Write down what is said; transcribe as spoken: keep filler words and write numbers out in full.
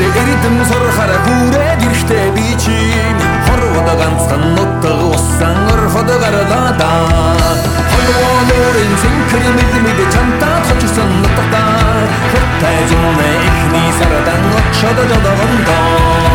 эрдэм сурахаараа хүрээд ирэхтэй би чи хорвоод ганцхан нутаг усан орхоод гарлаа да холоорын зинхэр мэдмид чамтаа цочсон нутагта хөттэй зүүнэ ихний сарадан очоод додогондоо